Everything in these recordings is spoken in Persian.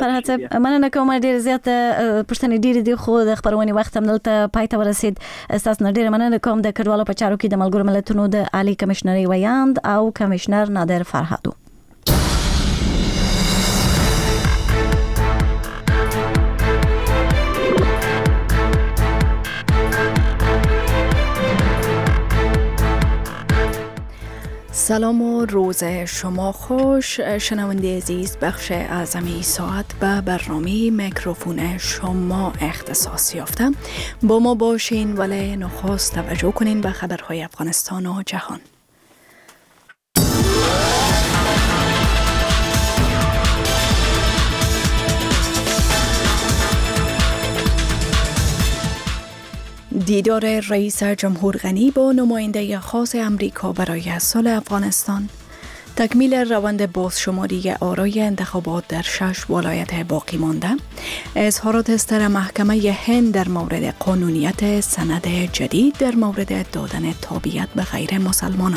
فرهاد صاحب مننه کوم ډیر زیات پښتني ډیر دی خو د خبرونې وخت هم دلته پای ته ورسید. تاسو ډیر مننه کوم د کډوالو په چارو کې د ملګرو ملتونو د عالی کمشنري ویاند او کمشنر نادر فرهادو. سلام و روز شما خوش. شنونده عزیز، بخش اعظمی ساعت به برنامه میکروفون شما اختصاص یافته. با ما باشین ولی نخست توجه کنین به خبرهای افغانستان و جهان. دیدار رئیس جمهور غنی با نماینده خاص امریکا برای صلح افغانستان، تکمیل روند بازشماری آرای انتخابات در 6 ولایت باقی مانده، اظهارات صدر محکمه هند در مورد قانونیت سند جدید در مورد دادن تابعیت به غیر مسلمانان.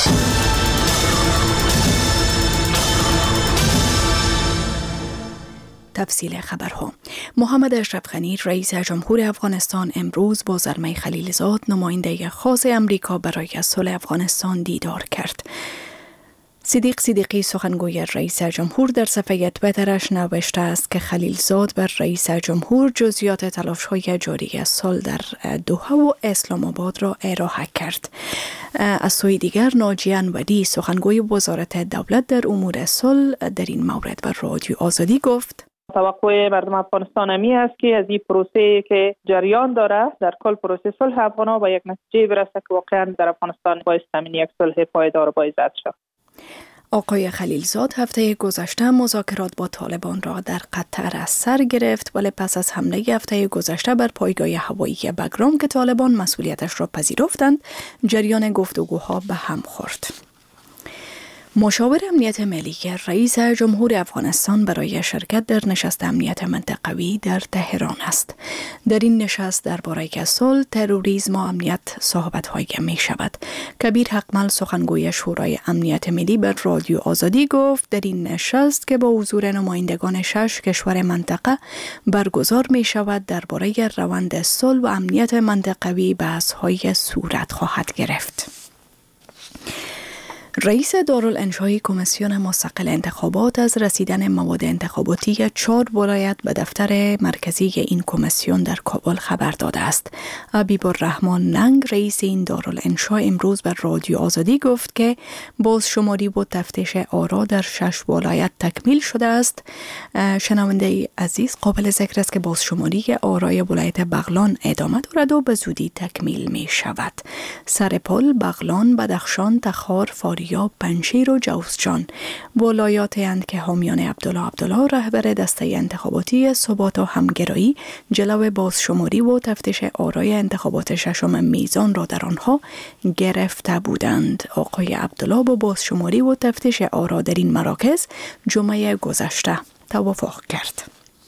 تفصیل خبرها. محمد اشرف غنی رئیس جمهور افغانستان امروز با زلمه خلیلزاد نماینده خاص امریکا برای صلح افغانستان دیدار کرد. صدیق صدیقی سخنگوی رئیس جمهور در صفحه تویترش نوشته است که خلیلزاد بر رئیس جمهور جزئیات تلاش‌های جاری صلح در دوحه و اسلام آباد را ارائه کرد. از سوی دیگر ناجیه انوری سخنگوی وزارت دولت در امور صلح در این مورد به رادیو آزادی گفت: توقع مردم افغانستان همی است که از این پروسه که جریان داره در کل پروسه صلح افغان‌ها به یک نتیجه برسه که واقعا در افغانستان باعث تامین یک صلح پایدار و باعزت شود. آقای خلیلزاد هفته گذشته مذاکرات با طالبان را در قطر از سر گرفت، ولی پس از حمله هفته گذشته بر پایگاه هوایی بگرام که طالبان مسئولیتش را پذیرفتند، جریان گفتگوها به هم خورد. مشاور امنیت ملی رئیس جمهور افغانستان برای شرکت در نشست امنیت منطقوی در تهران است. در این نشست درباره صلح، تروریسم و امنیت صحبت‌هایی می شود. کبیر حقمل سخنگوی شورای امنیت ملی بر رادیو آزادی گفت در این نشست که با حضور نمایندگان 6 کشور منطقه برگزار می شود درباره روند صلح و امنیت منطقوی بحث‌های صورت خواهد گرفت. رئیس دارالانشای کمیسیون مستقل انتخابات از رسیدن مواد انتخاباتی 4 ولایت به دفتر مرکزی این کمیسیون در کابل خبر داده است. حبیب الرحمن ننگ رئیس این دارالانشا امروز بر رادیو آزادی گفت که بازشماری و تفتیش آرا در 6 ولایت تکمیل شده است. شنونده عزیز، قابل ذکر است که بازشماری آرای ولایت بغلان ادامه دارد و به زودی تکمیل می شود. سرپل، بغلان، بدخشان، تخار، فاریاب، پنجشیر و جوزجان ولایاتی اند که حامیان عبدالله رهبر دسته انتخاباتی ثبات و همگرایی جلو بازشماری و تفتیش آرای انتخابات 6 میزان را در آنها گرفته بودند. آقای عبدالله با بازشماری و تفتیش آرا در این مراکز جمعه گذشته توافق کرد.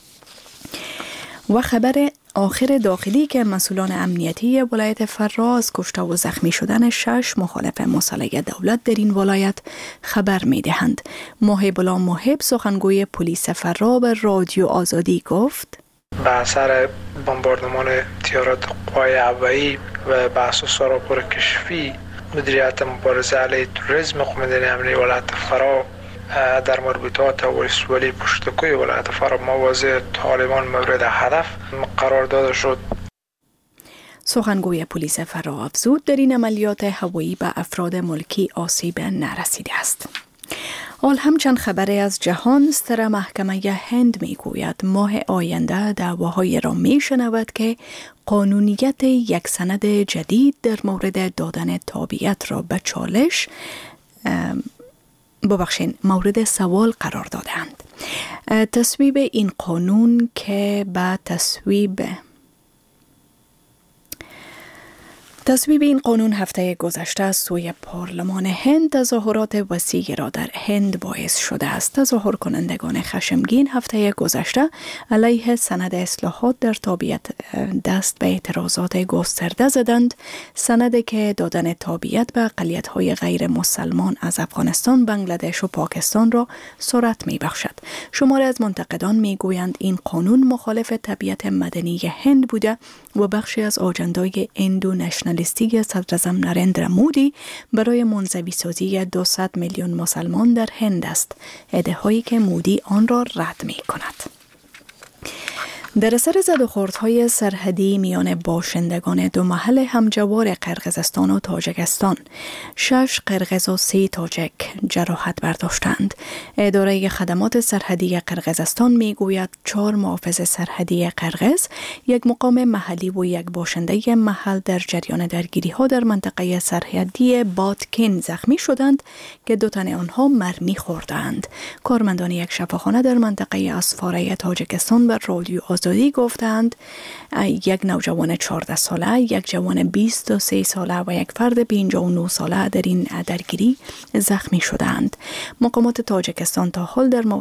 و خبر آخر داخلی که مسئولان امنیتی ولایت فرا از کشته و زخمی شدن 6 مخالف مصالحه دولت در این ولایت خبر می دهند. محب الله محب سخنگوی پلیس فرا به رادیو آزادی گفت: به اثر بمباردمان تیارات قوای هوایی و بحث و سراپور کشفی مدیریت مبارزه علیه تروریسم قومندان امنیتی ولایت فرا در مربوطات ولسوالی پشتکوی ولایت فرا مواضع طالبان مورد هدف قرار داده شد. سخنگوی پلیس فرا افزود در این عملیات هوایی به افراد ملکی آسیب نرسیده است. حال همچند خبری از جهان، صدر محکمه هند می گوید ماه آینده دعواهایی را می شنود که قانونیت یک سند جدید در مورد دادن تابعیت را به چالش مورد سوال قرار دادند. تصویب این قانون که به تصویب تصویب این قانون هفته گذشته از سوی پارلمان هند تظاهرات وسیعی را در هند باعث شده است. تظاهر کنندگان خشمگین هفته گذشته علیه سند اصلاحات در تابعیت دست به اعتراضات گسترده زدند. سندی که دادن تابعیت به اقلیت‌های غیر مسلمان از افغانستان، بنگلادش و پاکستان را سرعت می‌بخشد. شماری از منتقدان می‌گویند این قانون مخالف طبیعت مدنی هند بوده و بخشی از آجندای اندو نشنالیستی صدراعظم نریندرا مودی برای منزوی سازی 200 میلیون مسلمان در هند است. ادعاهایی که مودی آن را رد می کند. در اثر زدوخوردهای سرحدی میان باشندگان دو محل همجوار قرقیزستان و تاجیکستان، 6 قرقیز و 3 تاجیک جراحت برداشتند. اداره خدمات سرحدی قرقیزستان میگوید 4 محافظ سرحدی قرقیز، 1 مقام محلی و 1 باشنده محل در جریان درگیری ها در منطقه سرحدی باتکین زخمی شدند که 2 تن آنها مرمی خوردند. کارمندان یک شفاخانه در منطقه اسفاره تاجیکستان بر رادیو آزادی گفتند 1 نوجوان 14 ساله، 1 جوان 23 ساله و 1 فرد 59 ساله در این درگیری زخمی شدند. مقامات تاجیکستان تا حال در